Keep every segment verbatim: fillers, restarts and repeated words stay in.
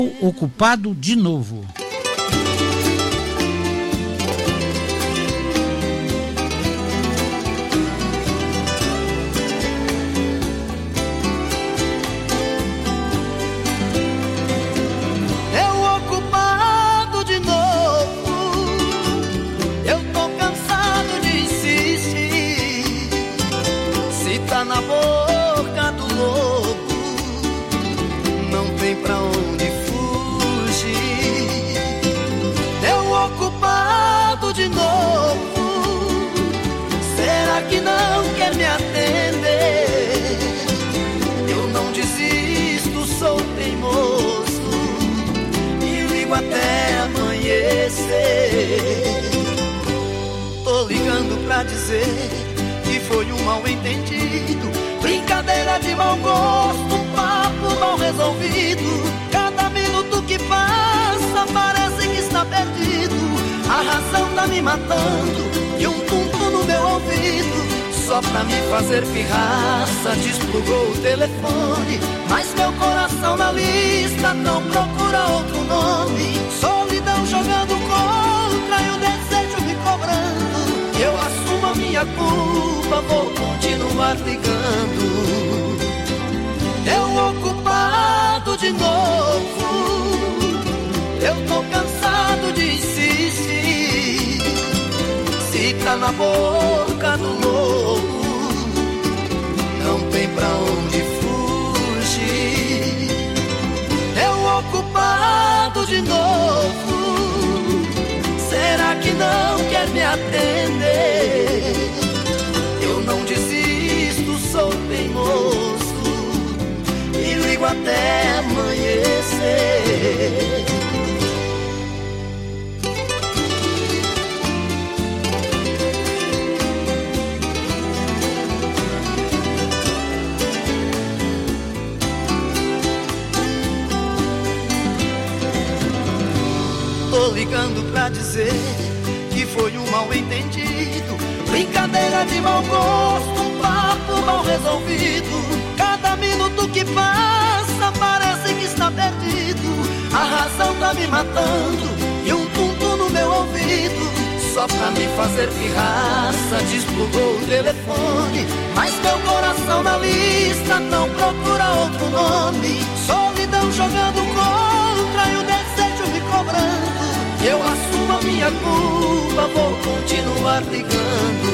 ocupado de novo. Na boca do lobo, não tem pra onde fugir. Eu ocupado de novo, será que não quer me atender? Eu não desisto, sou teimoso e ligo até amanhecer. Tô ligando pra dizer que foi um mal entendido, brincadeira de mau gosto, um papo mal resolvido. Cada minuto que passa parece que está perdido. A razão tá me matando e um tum-tum no meu ouvido. Só pra me fazer pirraça desplugou o telefone, mas meu coração na lista não procura outro nome. Solidão jogando contra e o desejo me cobrando. Eu assumo a minha culpa, vou continuar ligando. Eu ocupado de novo, eu tô cansado de insistir. Se tá na boca do lobo, não tem pra onde fugir. Eu ocupado de novo, será que não quer me atender? Eu não desisto, sou teimoso e ligo até amanhecer. Tô ligando pra dizer que foi um mal entendido, brincadeira de mau gosto, um papo mal resolvido. Cada minuto que passa parece que está perdido. A razão tá me matando e um tum-tum no meu ouvido. Só pra me fazer pirraça desplugou o telefone, mas meu coração na lista não procura outro nome. Solidão jogando contra e o desejo me cobrando. Eu assumo a minha culpa, vou continuar ligando.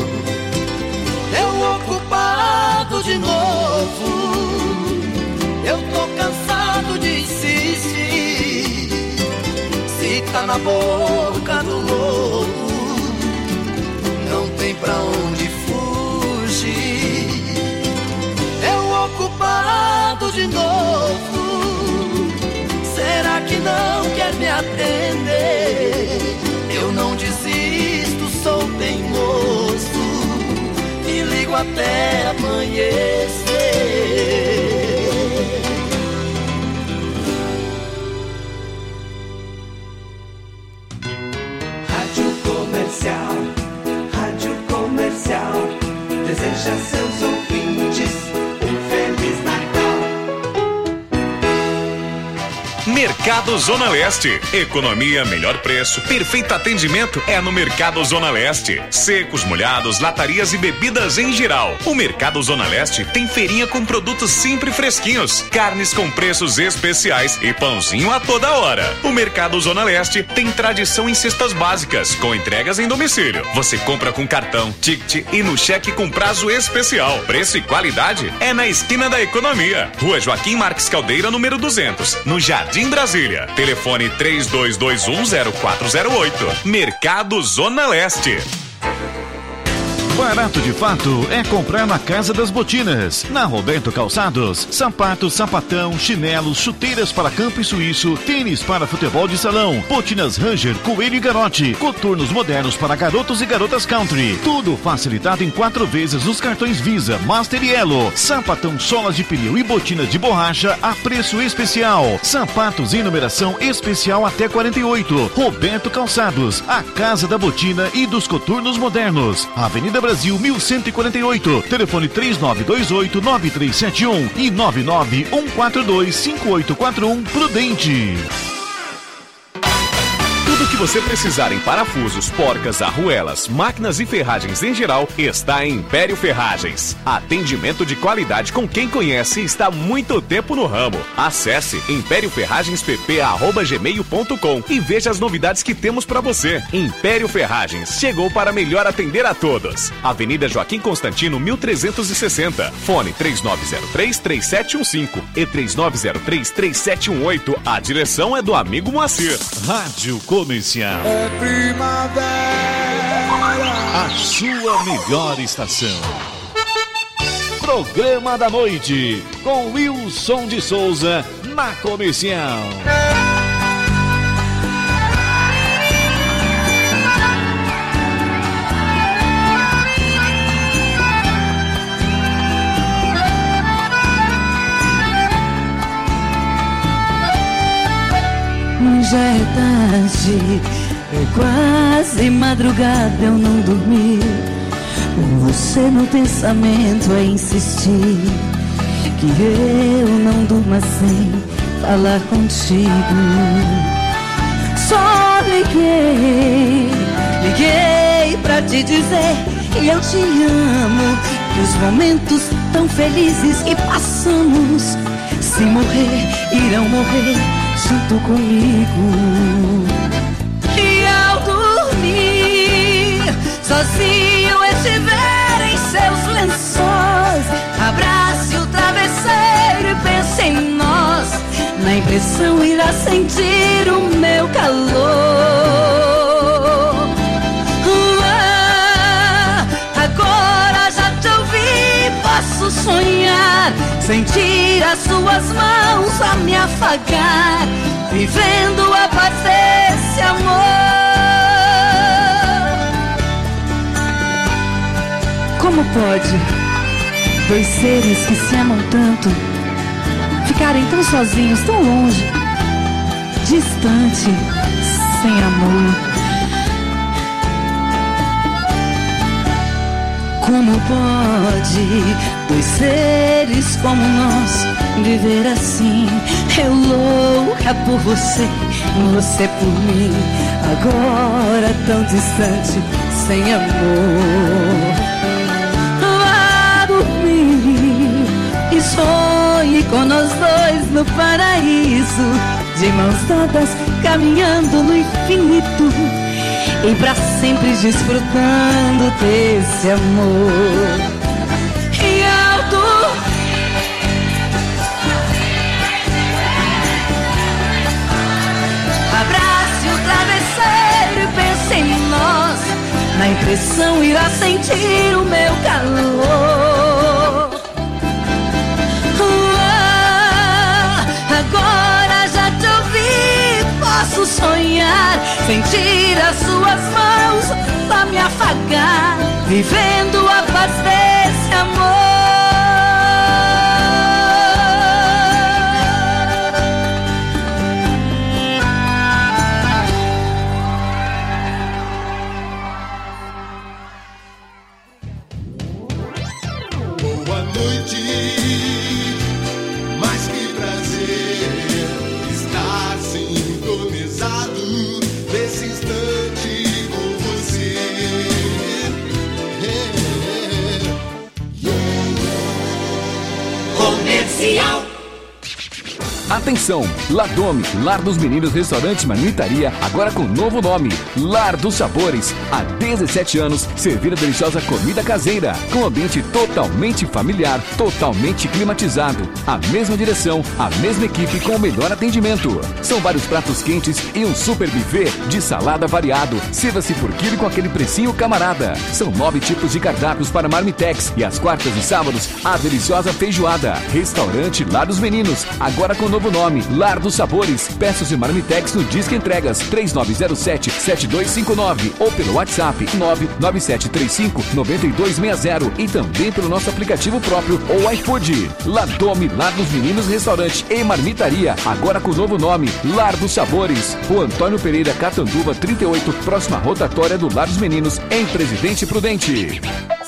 Eu ocupado de novo, eu tô cansado de insistir. Se tá na boca do lobo, não tem pra onde fugir. Eu ocupado de novo, será que não quer me atender? Eu não desisto, sou teimoso e ligo até amanhecer. Rádio Comercial, Rádio Comercial, deseja seus ouvintes um Feliz Natal. Mercado Zona Leste. Economia, melhor preço, perfeito atendimento é no Mercado Zona Leste. Secos, molhados, latarias e bebidas em geral. O Mercado Zona Leste tem feirinha com produtos sempre fresquinhos, carnes com preços especiais e pãozinho a toda hora. O Mercado Zona Leste tem tradição em cestas básicas, com entregas em domicílio. Você compra com cartão, ticket e no cheque com prazo especial. Preço e qualidade é na esquina da economia. Rua Joaquim Marques Caldeira, número duzentos, no Jardim Brasília. Telefone três dois dois um zero quatro zero oito. Mercado Zona Leste. Barato de fato é comprar na Casa das Botinas. Na Roberto Calçados, sapatos, sapatão, chinelos, chuteiras para campo e suíço, tênis para futebol de salão, botinas Ranger, Coelho e Garote, coturnos modernos para garotos e garotas country. Tudo facilitado em quatro vezes nos cartões Visa, Master e Elo. Sapatão, solas de pneu e botinas de borracha a preço especial. Sapatos em numeração especial até quarenta e oito. Roberto Calçados, a Casa da Botina e dos coturnos modernos. Avenida Brasil mil cento e quarenta e oito. Telefone três nove dois oito nove três sete um e nove nove um quatro dois cinco oito quatro um. Prudente. Tudo que você precisar em parafusos, porcas, arruelas, máquinas e ferragens em geral está em Império Ferragens. Atendimento de qualidade com quem conhece e está há muito tempo no ramo. Acesse império ferragens p p arroba gmail ponto com e veja as novidades que temos para você. Império Ferragens chegou para melhor atender a todos. Avenida Joaquim Constantino, mil trezentos e sessenta. Fone três nove zero três, três sete um cinco e três nove zero três, três sete um oito. A direção é do amigo Moacir. Rádio Comercial. É primavera. A sua melhor estação. Programa da Noite, com Wilson de Souza, na Comercial. Já é tarde, é quase madrugada, eu não dormi. Com você no pensamento a insistir que eu não durma sem falar contigo. Só liguei, liguei pra te dizer que eu te amo, que os momentos tão felizes que passamos, se morrer, irão morrer junto comigo. E ao dormir, sozinho estiver em seus lençóis, abrace o travesseiro e pense em nós. Na impressão irá sentir o meu calor. Ah, agora já te ouvi, posso sonhar, sentir as suas mãos a me afagar, vivendo a paz desse amor. Como pode dois seres que se amam tanto ficarem tão sozinhos, tão longe, distante, sem amor? Como pode dois seres como nós viver assim? Eu louca por você, você por mim, agora tão distante, sem amor. Vá dormir e sonhe com nós dois no paraíso, de mãos dadas, caminhando no infinito, e pra sempre desfrutando desse amor. E ao dormir, abrace o travesseiro e pense em nós. Na impressão irá sentir o meu calor. Ah, agora já te ouvi, posso sonhar, sentir as suas mãos pra me afagar, vivendo a paz desse amor. Boa noite, mais que prazer estar sintonizado nesse instante com você. Comercial. Atenção! Ladome, Lar dos Meninos Restaurante Marmitaria, agora com novo nome, Lar dos Sabores. Há dezessete anos, servindo deliciosa comida caseira, com ambiente totalmente familiar, totalmente climatizado. A mesma direção, a mesma equipe com o melhor atendimento. São vários pratos quentes e um super buffet de salada variado. Sirva-se por quilo com aquele precinho camarada. São nove tipos de cardápios para Marmitex e às quartas e sábados, a deliciosa feijoada. Restaurante Lar dos Meninos, agora com novo nome, Lar dos Sabores. Peças e Marmitex no Disque Entregas três nove zero sete, sete dois cinco nove ou pelo WhatsApp nove nove sete três cinco, nove dois seis zero e também pelo nosso aplicativo próprio ou iFood. Ladome, Lar dos Meninos Restaurante e Marmitaria, agora com novo nome, Lar dos Sabores. O Antônio Pereira Catanduva trinta e oito, próxima rotatória do Lar dos Meninos, em Presidente Prudente.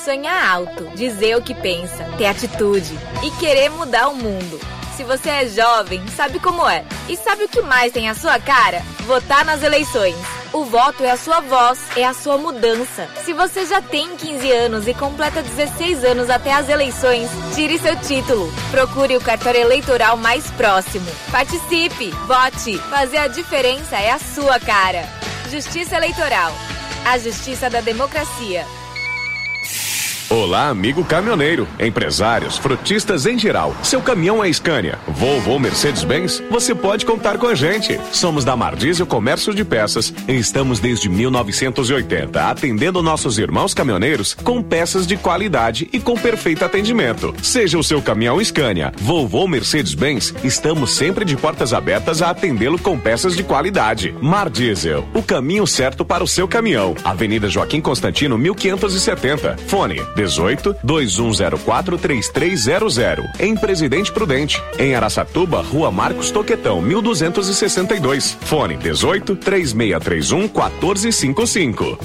sonhar alto, dizer o que pensa, ter atitude e querer mudar o mundo. Se você é jovem, sabe como é. E sabe o que mais tem a sua cara? Votar nas eleições. O voto é a sua voz, é a sua mudança. Se você já tem quinze anos e completa dezesseis anos até as eleições, tire seu título. Procure o cartório eleitoral mais próximo. Participe, vote. Fazer a diferença é a sua cara. Justiça Eleitoral. A justiça da democracia. Olá, amigo caminhoneiro, empresários, frotistas em geral. Seu caminhão é Scania, Volvo ou Mercedes-Benz? Você pode contar com a gente. Somos da Mar Diesel Comércio de Peças e estamos desde mil novecentos e oitenta atendendo nossos irmãos caminhoneiros com peças de qualidade e com perfeito atendimento. Seja o seu caminhão Scania, Volvo ou Mercedes-Benz, estamos sempre de portas abertas a atendê-lo com peças de qualidade. Mar Diesel, o caminho certo para o seu caminhão. Avenida Joaquim Constantino, mil quinhentos e setenta. Fone dezoito, dois um zero quatro, três três zero zero. Em Presidente Prudente. Em Araçatuba, Rua Marcos Toquetão, mil duzentos e sessenta e dois. Fone dezoito, três seis três um, quatro cinco cinco.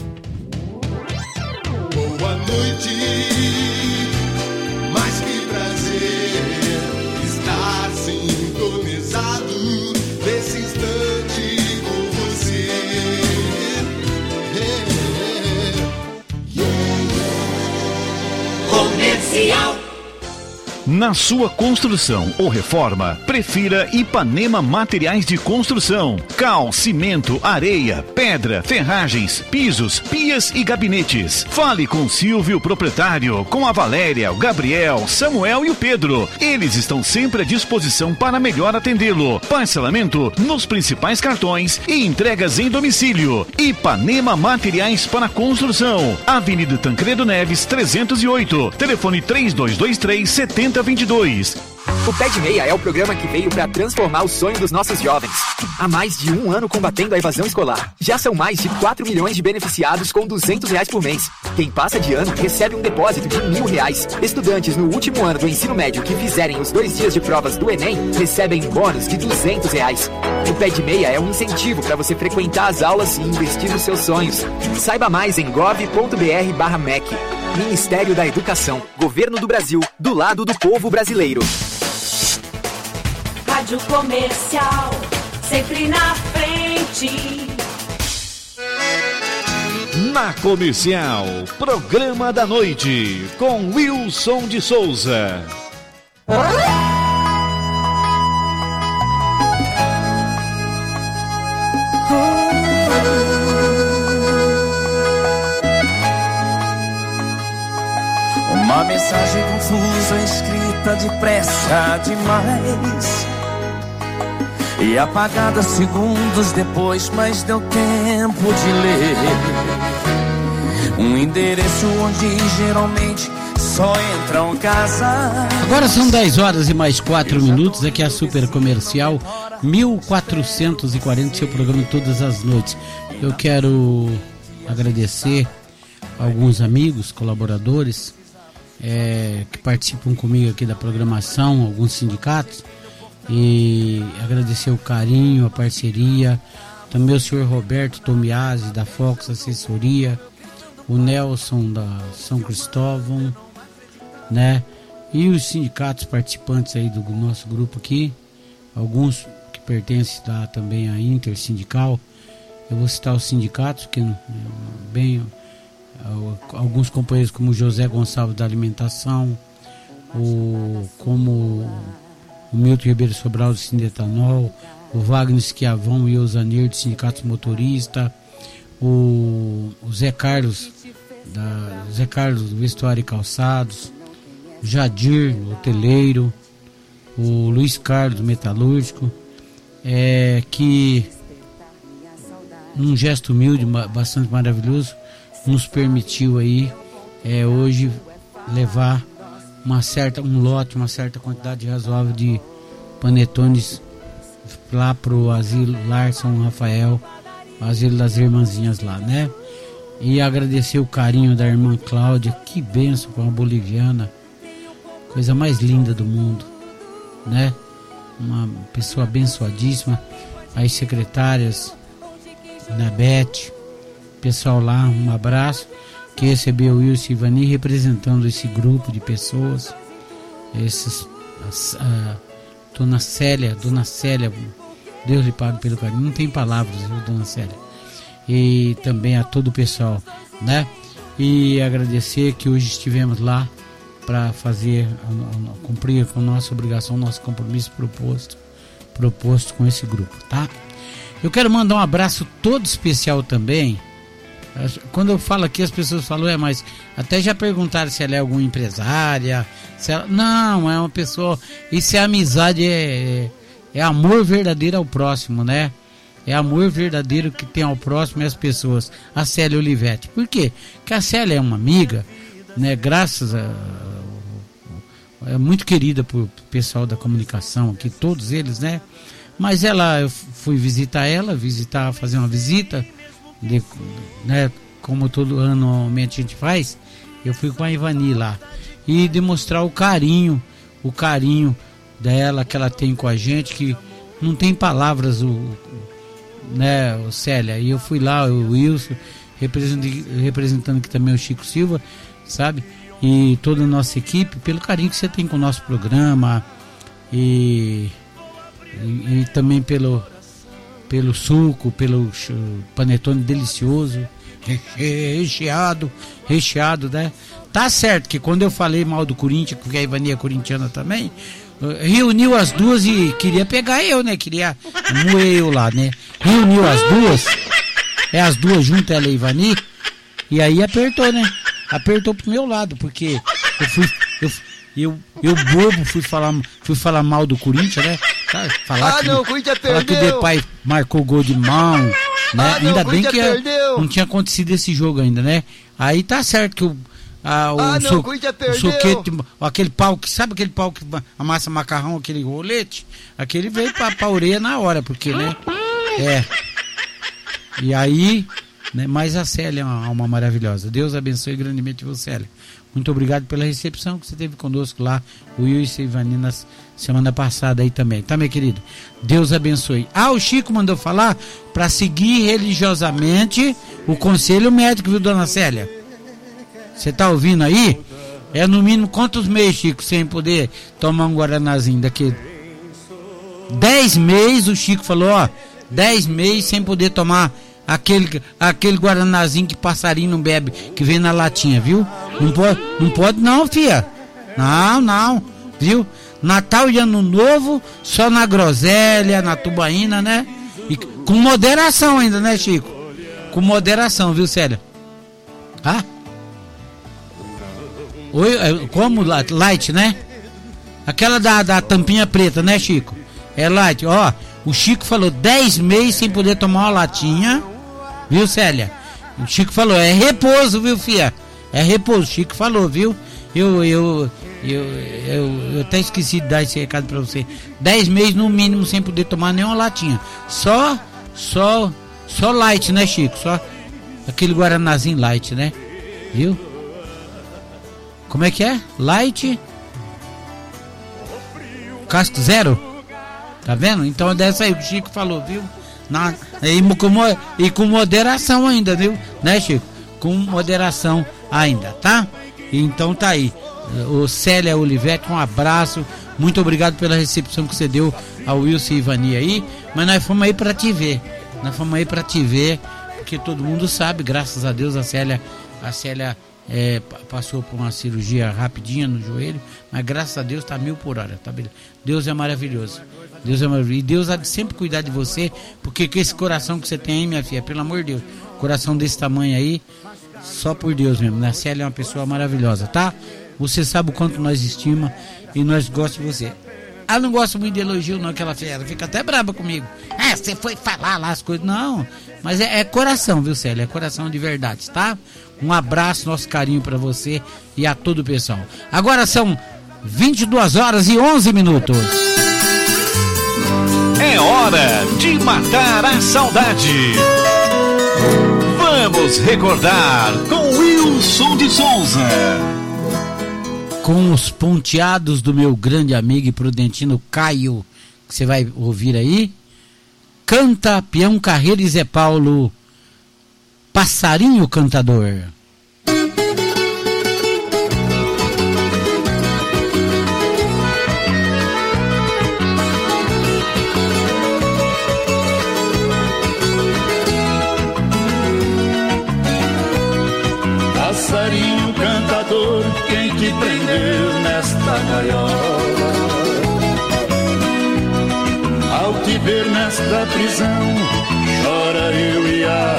Boa noite, mas que prazer estar sintonizado nesse instante com você. Comercial. Na sua construção ou reforma, prefira Ipanema Materiais de Construção. Cal, cimento, areia, pedra, ferragens, pisos, pias e gabinetes. Fale com Silvio, proprietário, com a Valéria, o Gabriel, Samuel e o Pedro. Eles estão sempre à disposição para melhor atendê-lo. Parcelamento nos principais cartões e entregas em domicílio. Ipanema Materiais para Construção. Avenida Tancredo Neves, trezentos e oito. Telefone três dois dois três, sete zero dois dois. O Pé de Meia é o programa que veio para transformar o sonho dos nossos jovens. Há mais de um ano combatendo a evasão escolar. Já são mais de quatro milhões de beneficiados com duzentos reais por mês. Quem passa de ano recebe um depósito de mil reais. Estudantes no último ano do ensino médio que fizerem os dois dias de provas do Enem recebem um bônus de duzentos reais. O Pé de Meia é um incentivo para você frequentar as aulas e investir nos seus sonhos. Saiba mais em gov ponto br barra M E C. Ministério da Educação. Governo do Brasil. Do lado do povo brasileiro. Rádio Comercial, sempre na frente. Na Comercial, programa da noite, com Wilson de Souza. Uma mensagem confusa, escrita depressa demais e apagada segundos depois, mas deu tempo de ler. Um endereço onde geralmente só entram casais. Agora são dez horas e mais quatro minutos. Aqui é a Super Comercial mil quatrocentos e quarenta, seu programa todas as noites. Eu quero agradecer a alguns amigos, colaboradores é, que participam comigo aqui da programação, alguns sindicatos, e agradecer o carinho, a parceria, também o senhor Roberto Tomiazzi da Fox Assessoria, o Nelson da São Cristóvão, né? E os sindicatos participantes aí do nosso grupo aqui, alguns que pertencem lá também à Intersindical. Eu vou citar os sindicatos, que bem, alguns companheiros como o José Gonçalves da Alimentação, o, como o Milton Ribeiro Sobral do Sindetanol, o Wagner Schiavão e o Zaneiro do Sindicato Motorista, o, o Zé Carlos da Zé Carlos do Vestuário e Calçados, o Jadir, o hoteleiro, o Luiz Carlos, metalúrgico, é, que num gesto humilde, bastante maravilhoso, nos permitiu aí é, hoje levar uma certa, um lote, uma certa quantidade razoável de panetones lá pro asilo Lar São Rafael, o asilo das irmãzinhas lá, né? E agradecer o carinho da irmã Cláudia, que bênção com a boliviana, coisa mais linda do mundo, né? Uma pessoa abençoadíssima, as secretárias, na Beth, pessoal lá, um abraço. que recebeu o Wilson e Ivani representando esse grupo de pessoas, esses, a, a Dona Célia, Dona Célia, Deus lhe pague pelo carinho, não tem palavras, viu, Dona Célia, e também a todo o pessoal, né? E agradecer que hoje estivemos lá para fazer, a, a, cumprir com a nossa obrigação, nosso compromisso proposto, proposto com esse grupo, tá? Eu quero mandar um abraço todo especial também. Quando eu falo aqui, as pessoas falam, é, mas até já perguntaram se ela é alguma empresária, se ela... não, é uma pessoa, isso é amizade, é, é amor verdadeiro ao próximo, né? É amor verdadeiro que tem ao próximo e às pessoas. A Célia Olivetti. Por quê? Porque a Célia é uma amiga, né? Graças a... é muito querida por pessoal da comunicação aqui, todos eles, né? Mas ela, eu fui visitar ela, visitar, fazer uma visita, de, né? Como todo ano normalmente a gente faz, eu fui com a Ivani lá e demonstrar o carinho, o carinho dela que ela tem com a gente, que não tem palavras, o, né, o Célia. E eu fui lá, o Wilson, representando, representando aqui também o Chico Silva, sabe? E toda a nossa equipe, pelo carinho que você tem com o nosso programa e, e, e também pelo, pelo suco, pelo panetone delicioso, recheado, recheado, né? Tá certo que quando eu falei mal do Corinthians, porque a Ivani é corintiana também, reuniu as duas e queria pegar eu, né? Queria moer eu lá, né? Reuniu as duas, é as duas juntas, ela e a Ivani, e aí apertou, né? Apertou pro meu lado, porque eu fui, eu, eu, eu bobo, fui falar, fui falar mal do Corinthians, né? Falar ah, que, não, o Corinthians falar perdeu. que o Depay marcou gol de mão, né? Ah, não, ainda bem que perdeu. não tinha acontecido esse jogo ainda, né? Aí tá certo que o Ah, o, ah, não, so, o Corinthians o perdeu. soquete, aquele pau que, sabe aquele pau que amassa macarrão, aquele rolete? Aquele veio pra, pra orelha na hora, porque, né? É. E aí, né? Mas a Célia é uma alma maravilhosa. Deus abençoe grandemente você, Célia. Muito obrigado pela recepção que você teve conosco lá, o Wilson e Ivani na semana passada aí também, tá, meu querido? Deus abençoe. Ah, o Chico mandou falar pra seguir religiosamente o conselho médico, viu, dona Célia? Você tá ouvindo aí? É no mínimo quantos meses, Chico, sem poder tomar um guaranazinho daquele? Dez meses, o Chico falou, ó. Dez meses sem poder tomar aquele, aquele guaranazinho que passarinho não bebe, que vem na latinha, viu? Não pode, não pode não, fia. Não, não, viu? Natal e Ano Novo, só na groselha, na tubaína, né? E com moderação ainda, né, Chico? Com moderação, viu, Célia? Ah? Oi, como light, né? Aquela da, da tampinha preta, né, Chico? É light, ó. O Chico falou dez meses sem poder tomar uma latinha, viu, Célia? O Chico falou, é repouso, viu, fia? É repouso, o Chico falou, viu? Eu, eu, eu, eu, eu até esqueci de dar esse recado pra você. dez meses no mínimo sem poder tomar nenhuma latinha. Só, só, só light, né, Chico? Só aquele guaranazinho light, né? Viu? Como é que é? Light casco zero? Tá vendo? Então é dessa aí, o Chico falou, viu? Na, e, com, e com moderação ainda, viu? Né, Chico? Com moderação ainda, tá? Então tá aí. O Célia Olivetti, um abraço. Muito obrigado pela recepção que você deu ao Wilson e Ivani aí. Mas nós fomos aí pra te ver. Nós fomos aí pra te ver. Porque todo mundo sabe, graças a Deus, a Célia, a Célia é, passou por uma cirurgia rapidinha no joelho. Mas graças a Deus tá mil por hora, tá beleza? Deus é maravilhoso. Deus é maravilhoso. E Deus há de sempre cuidar de você. Porque com esse coração que você tem aí, minha filha, pelo amor de Deus, coração desse tamanho aí, só por Deus mesmo, né? A Célia é uma pessoa maravilhosa, tá? Você sabe o quanto nós estima e nós gostamos de você. Ela não gosta muito de elogio, não, aquela fera. Fica até brava comigo. É, você foi falar lá as coisas. Não, mas é, é coração, viu, Célia? É coração de verdade, tá? Um abraço, nosso carinho pra você e a todo o pessoal. Agora são vinte e duas horas e onze minutos. É hora de matar a saudade. Vamos recordar com Wilson de Souza. Com os ponteados do meu grande amigo e prudentino Caio, que você vai ouvir aí. Canta Peão Carreiro e Zé Paulo, Passarinho Cantador. encantador, quem te prendeu nesta gaiola? Ao te ver nesta prisão, chora eu e a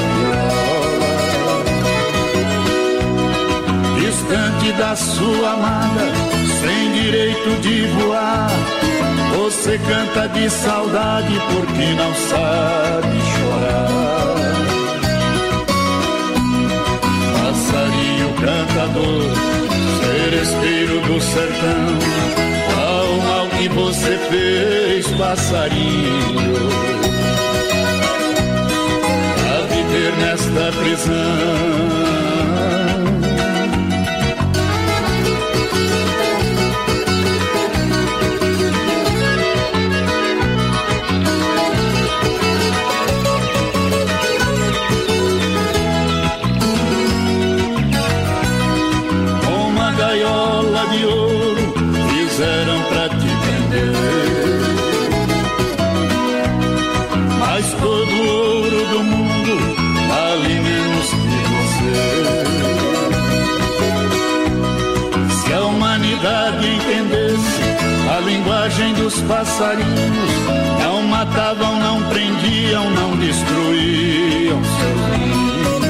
viola. Distante da sua amada, sem direito de voar, você canta de saudade porque não sabe chorar. Passarinho cantador, seresteiro do sertão, qual mal que você fez, passarinho, a viver nesta prisão? Fizeram pra te prender, mas todo o ouro do mundo vale menos que você. Se a humanidade entendesse a linguagem dos passarinhos, não matavam, não prendiam, não destruíam seu ninho.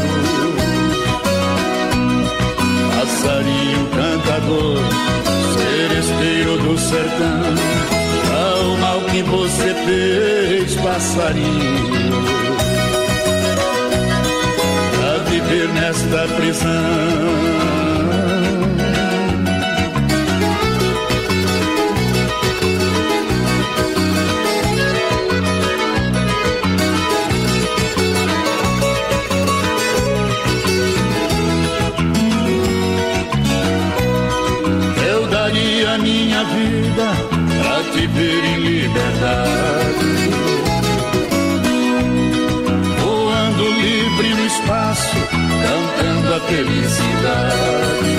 Passarinho cantador, seresteiro do sertão, qual mal que você fez, passarinho, pra viver nesta prisão? A minha vida pra te ver em liberdade, voando livre no espaço, cantando a felicidade.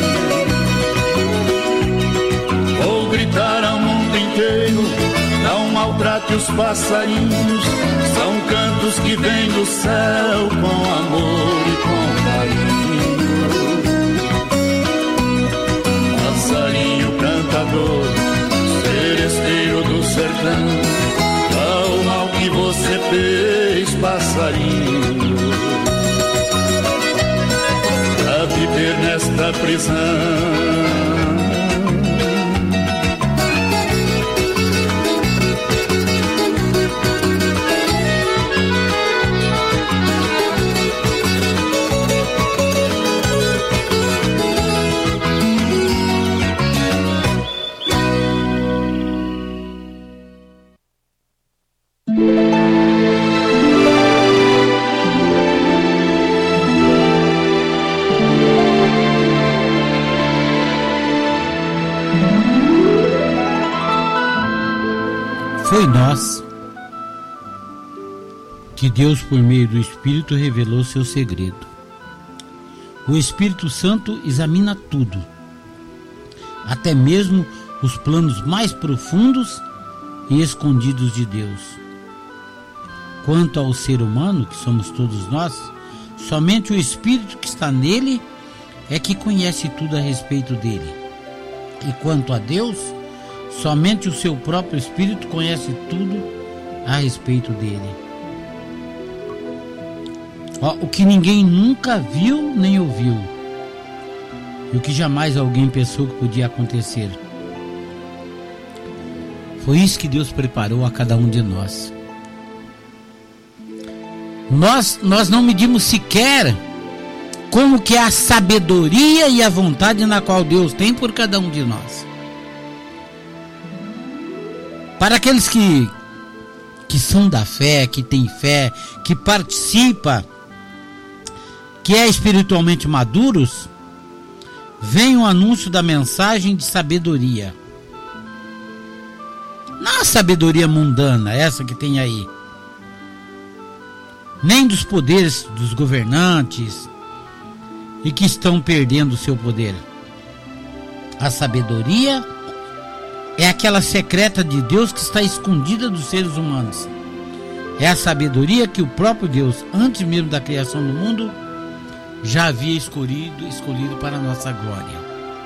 Vou gritar ao mundo inteiro, não maltrate os passarinhos, são cantos que vêm do céu com amor e com carinho. Passarinho cantador, seresteiro do sertão, qual mal que você fez, passarinho, pra viver nesta prisão? Foi nós que Deus, por meio do Espírito, revelou seu segredo. O Espírito Santo examina tudo, até mesmo os planos mais profundos e escondidos de Deus. Quanto ao ser humano, que somos todos nós, somente o Espírito que está nele é que conhece tudo a respeito dele. E quanto a Deus, somente o seu próprio Espírito conhece tudo a respeito dele. Ó, o que ninguém nunca viu nem ouviu, e o que jamais alguém pensou que podia acontecer. Foi isso que Deus preparou a cada um de nós. Nós, nós não medimos sequer como que é a sabedoria e a vontade na qual Deus tem por cada um de nós. Para aqueles que, que são da fé, que têm fé, que participam, que é espiritualmente maduros, vem o anúncio da mensagem de sabedoria. Não a sabedoria mundana, essa que tem aí, nem dos poderes dos governantes e que estão perdendo o seu poder. A sabedoria é aquela secreta de Deus que está escondida dos seres humanos. É a sabedoria que o próprio Deus, antes mesmo da criação do mundo, já havia escolhido, escolhido para a nossa glória.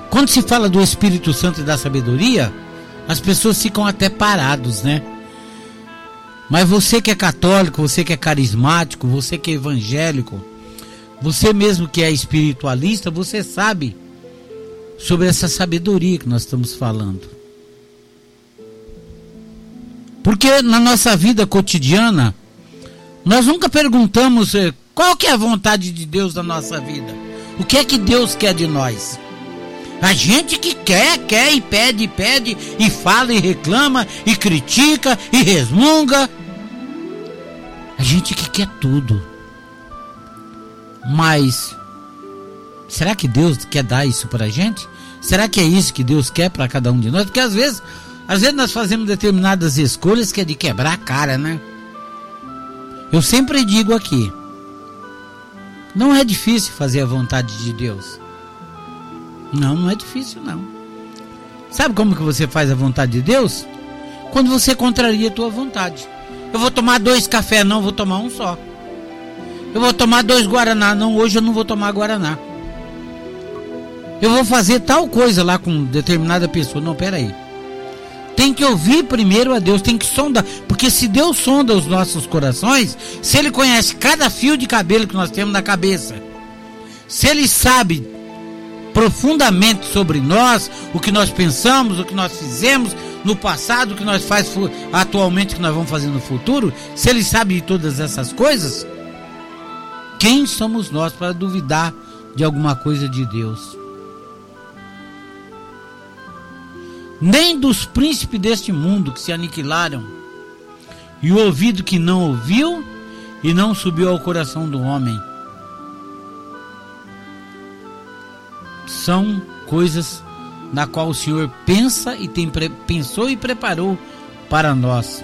Quando se fala do Espírito Santo e da sabedoria, as pessoas ficam até parados, né? Mas você que é católico, você que é carismático, você que é evangélico, você mesmo que é espiritualista, você sabe sobre essa sabedoria que nós estamos falando. Porque na nossa vida cotidiana, nós nunca perguntamos qual que é a vontade de Deus na nossa vida. O que é que Deus quer de nós? A gente que quer, quer e pede, e pede, e fala e reclama, e critica, e resmunga. A gente que quer tudo. Mas, será que Deus quer dar isso pra gente? Será que é isso que Deus quer para cada um de nós? Porque às vezes, às vezes nós fazemos determinadas escolhas que é de quebrar a cara, né? Eu sempre digo aqui, não é difícil fazer a vontade de Deus. Não, não é difícil não. Sabe como que você faz a vontade de Deus? Quando você contraria a tua vontade. Eu vou tomar dois cafés, não, vou tomar um só. Eu vou tomar dois guaraná, não, hoje eu não vou tomar guaraná. Eu vou fazer tal coisa lá com determinada pessoa. Não, peraí. Tem que ouvir primeiro a Deus, tem que sondar. Porque se Deus sonda os nossos corações, se Ele conhece cada fio de cabelo que nós temos na cabeça, se Ele sabe profundamente sobre nós, o que nós pensamos, o que nós fizemos no passado, o que nós faz atualmente, o que nós vamos fazer no futuro, se Ele sabe de todas essas coisas, quem somos nós para duvidar de alguma coisa de Deus? Nem dos príncipes deste mundo que se aniquilaram, e o ouvido que não ouviu e não subiu ao coração do homem. São coisas na qual o Senhor pensa e tem pre- pensou e preparou para nós.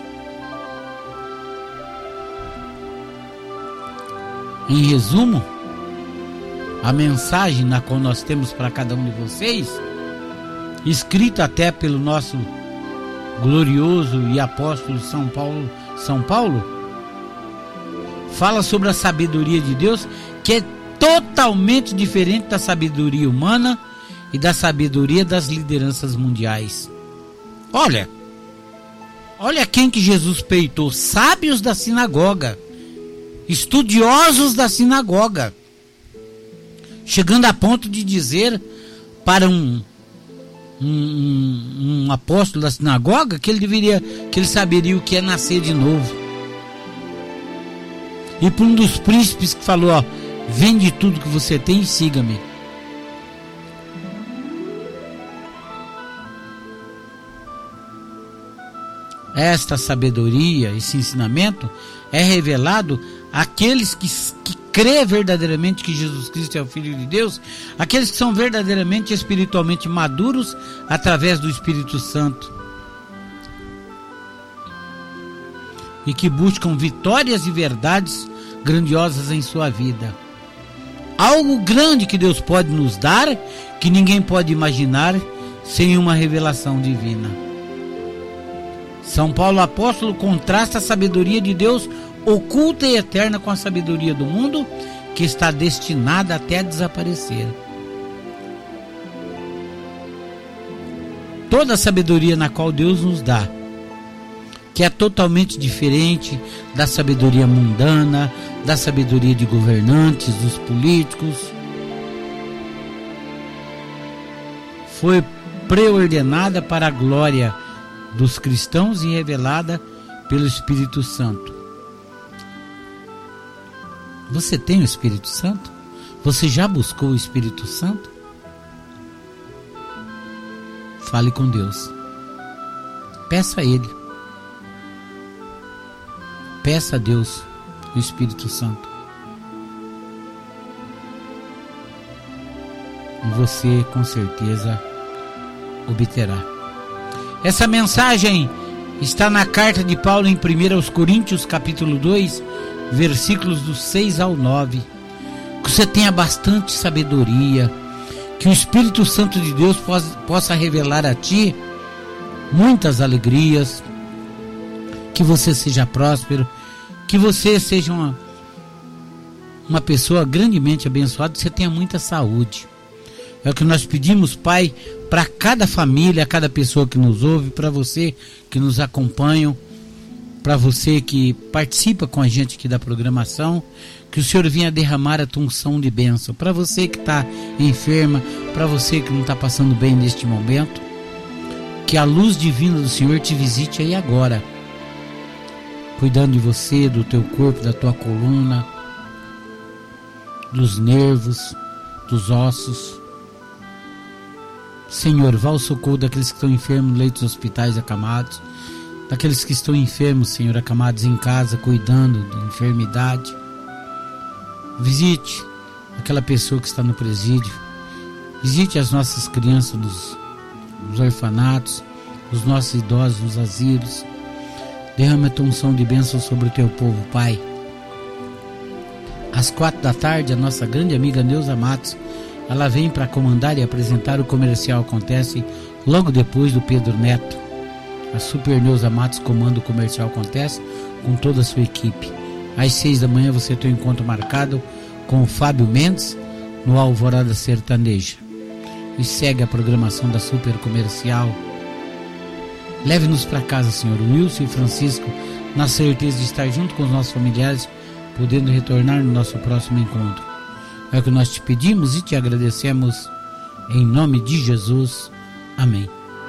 Em resumo, a mensagem na qual nós temos para cada um de vocês, escrita até pelo nosso glorioso e apóstolo São Paulo, São Paulo, fala sobre a sabedoria de Deus, que é totalmente diferente da sabedoria humana e da sabedoria das lideranças mundiais. Olha, olha quem que Jesus peitou: sábios da sinagoga, estudiosos da sinagoga, chegando a ponto de dizer para um Um, um apóstolo da sinagoga que ele deveria, que ele saberia o que é nascer de novo. E para um dos príncipes que falou: ó, vende tudo que você tem e siga-me. Esta sabedoria, esse ensinamento é revelado àqueles que, que crê verdadeiramente que Jesus Cristo é o Filho de Deus, aqueles que são verdadeiramente espiritualmente maduros através do Espírito Santo e que buscam vitórias e verdades grandiosas em sua vida. Algo grande que Deus pode nos dar, que ninguém pode imaginar sem uma revelação divina. São Paulo apóstolo contrasta a sabedoria de Deus oculta e eterna com a sabedoria do mundo, que está destinada até a desaparecer. Toda a sabedoria na qual Deus nos dá, que é totalmente diferente da sabedoria mundana, da sabedoria de governantes, dos políticos, foi preordenada para a glória dos cristãos e revelada pelo Espírito Santo. Você tem o Espírito Santo? Você já buscou o Espírito Santo? Fale com Deus. Peça a Ele. Peça a Deus o Espírito Santo. E você com certeza obterá. Essa mensagem está na carta de Paulo em primeira aos Coríntios, capítulo dois, versículos do seis ao nove. Que você tenha bastante sabedoria, que o Espírito Santo de Deus possa, possa revelar a ti muitas alegrias, que você seja próspero, que você seja uma, uma pessoa grandemente abençoada, que você tenha muita saúde. É o que nós pedimos, Pai, para cada família, cada pessoa que nos ouve, para você que nos acompanha, para você que participa com a gente aqui da programação, que o Senhor venha derramar a tua unção de bênção. Para você que está enferma, para você que não está passando bem neste momento, que a luz divina do Senhor te visite aí agora, cuidando de você, do teu corpo, da tua coluna, dos nervos, dos ossos. Senhor, vá ao socorro daqueles que estão enfermos nos leitos dos hospitais acamados, daqueles que estão enfermos, Senhor, acamados em casa, cuidando da enfermidade. Visite aquela pessoa que está no presídio, visite as nossas crianças nos, nos orfanatos, os nossos idosos nos asilos. Derrama a tua unção de bênção sobre o teu povo, Pai. Às quatro da tarde, a nossa grande amiga Neuza Matos, ela vem para comandar e apresentar o Comercial Acontece logo depois do Pedro Neto. A Super Neuza Matos comanda o Comercial Acontece com toda a sua equipe. Às seis da manhã você tem um encontro marcado com o Fábio Mendes no Alvorada Sertaneja. E segue a programação da Super Comercial. Leve-nos para casa, Senhor, Wilson e Francisco, na certeza de estar junto com os nossos familiares, podendo retornar no nosso próximo encontro. É o que nós te pedimos e te agradecemos, em nome de Jesus. Amém.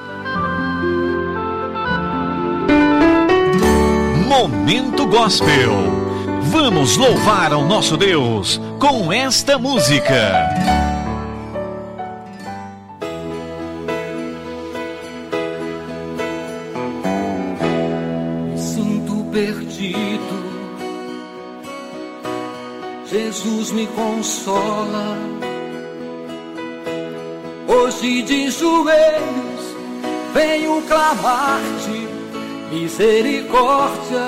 Momento Gospel. Vamos louvar ao nosso Deus com esta música. Me sinto perdido, Jesus me consola. Hoje de joelhos venho clamar-te misericórdia.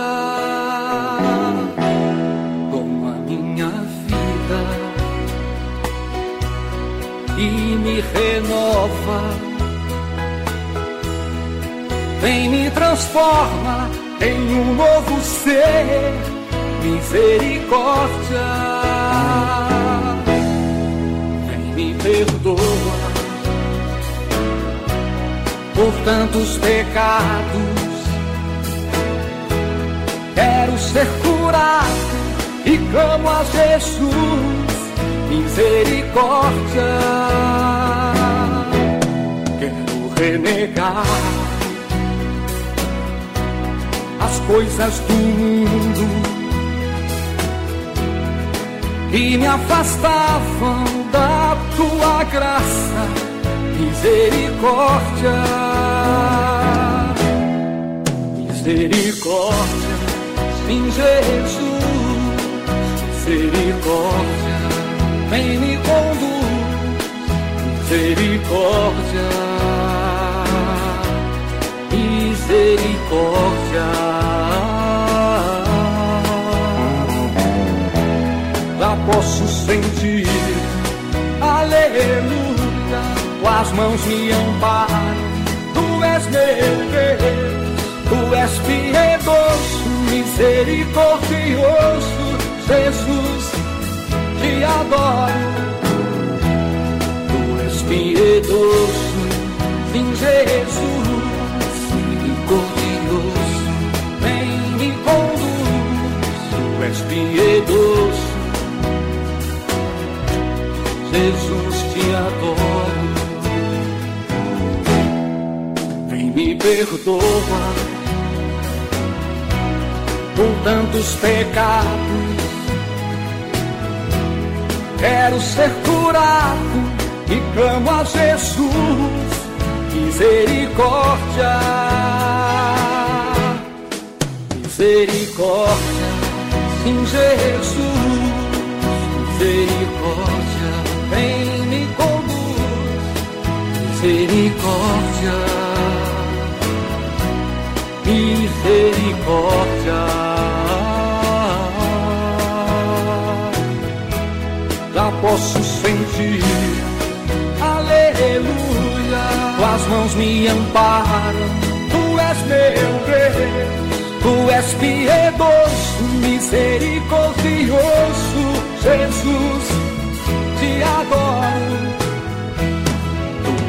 Toma minha vida e me renova. Vem me transforma em um novo ser. Misericórdia, vem me perdoa por tantos pecados. Quero ser curado e clamo a Jesus. Misericórdia, quero renegar as coisas do mundo e me afastavam da tua graça. Misericórdia, misericórdia, sim, Jesus. Misericórdia, vem me conduz. Misericórdia, misericórdia. Já posso sentir, aleluia, tuas mãos me amparam. Tu és meu Deus, tu és piedoso, misericordioso. Jesus, te adoro. Tu és piedoso, sim, Jesus, misericordioso. Vem me conduz, tu és piedoso. Jesus, te adoro. Vem me perdoa por tantos pecados. Quero ser curado e clamo a Jesus. Misericórdia, misericórdia, sim, Jesus. Misericórdia, vem me conduz. Misericórdia, misericórdia. Já posso sentir, aleluia, tuas mãos me amparam. Tu és meu Deus, tu és piedoso, misericordioso. Jesus, te adoro.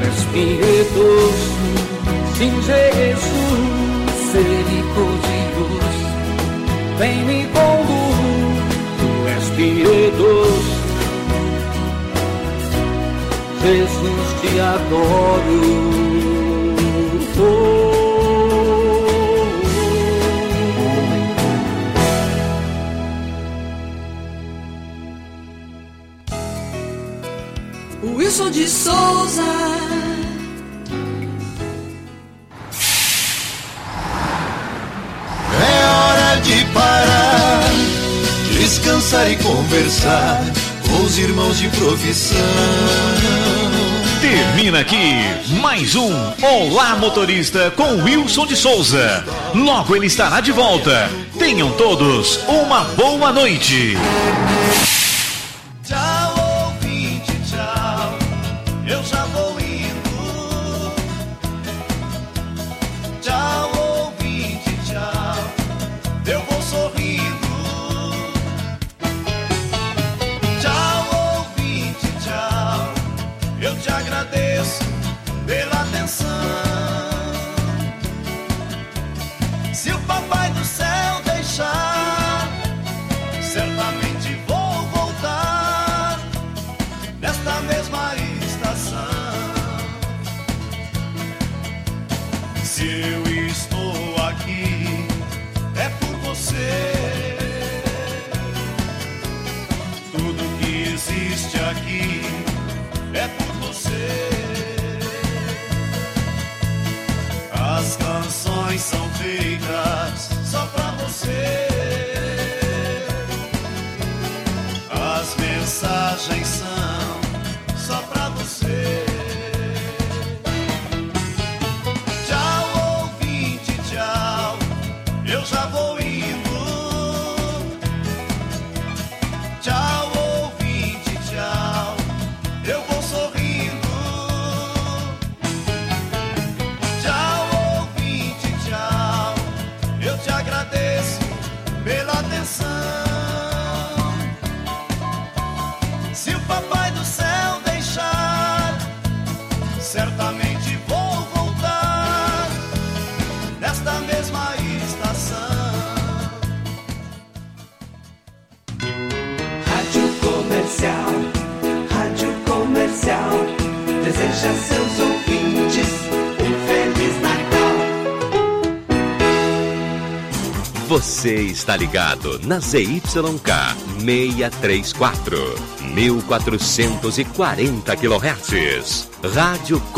és piedoso, sim, Jesus, misericordioso, vem me conduz, tu és piedoso, Jesus, te adoro. Oh. Wilson de Souza. É hora de parar, descansar e conversar com os irmãos de profissão. Termina aqui mais um Olá Motorista com Wilson de Souza. Logo ele estará de volta. Tenham todos uma boa noite. Tchau, ouvinte, tchau. Eu já vou indo. Tchau, ouvinte, tchau. Eu vou sorrindo. Tchau, ouvinte, tchau. Eu te agradeço pela atenção. Se o papai do céu deixar, certamente vou voltar nesta mesma estação. Se eu estou aqui, é por você. Tudo que existe aqui é por você. As canções são feitas só pra você. As mensagens são só pra você. Tchau, ouvinte, tchau. Eu já vou indo. Tchau, ouvinte, tchau. Eu vou sorrindo. Tchau, ouvinte, tchau. Eu te agradeço pela atenção. Se o papai do céu deixar, certamente vou voltar nesta mesma estação. Rádio Comercial, Rádio Comercial, deseja a seus ouvintes um Feliz Natal. Você está ligado na Z Y K seiscentos e trinta e quatro, mil quatrocentos e quarenta quilohertz. Rádio